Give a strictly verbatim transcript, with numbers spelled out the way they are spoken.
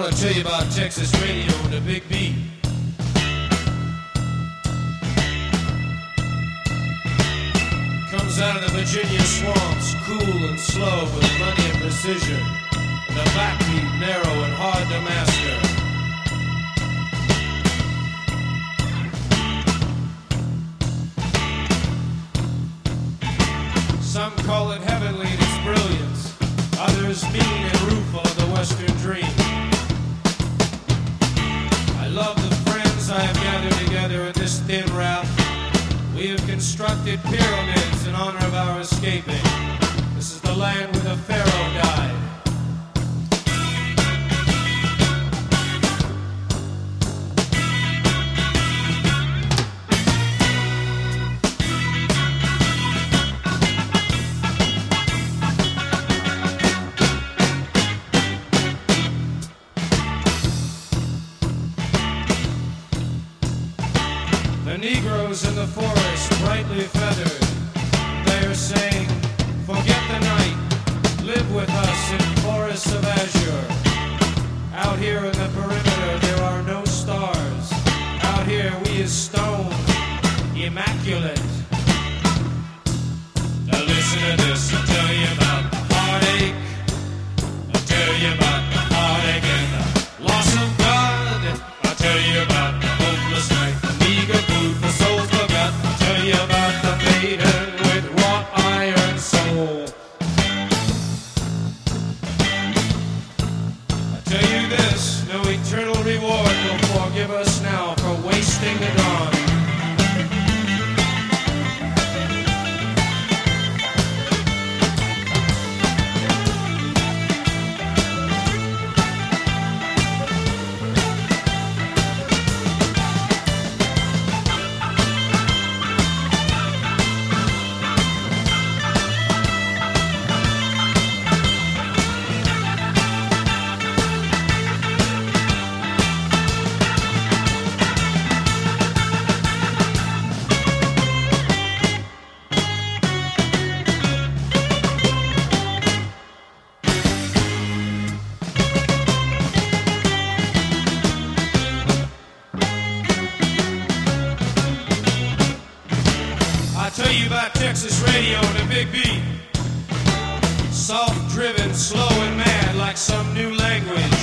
want to tell you about Texas radio and the big beat. Comes out of the Virginia swamps, cool and slow with money and precision. And the backbeat narrow and hard to master. Some call it heavenly in its brilliance, others mean and rueful of the Western dream. I love the friends I have gathered together in this thin route. We have constructed pyramids in honor of our escaping. This is the land where the Pharaoh died. The Negroes in the forest, brightly feathered, they are saying, forget the night, live with us in forests of azure. Out here in the perimeter there are no stars. Out here we is stone, immaculate. Now listen to this, I'll tell you about the heartache. I'll tell you about the heartache and the loss of God. I'll tell you about the hopeless night, the meager food for souls forgot. I'll tell you about the maiden with wrought iron soul. I'll tell you this, no eternal reward will forgive us now for wasting the dawn. I'll tell you about Texas radio and the big beat. Soft driven, slow and mad like some new language.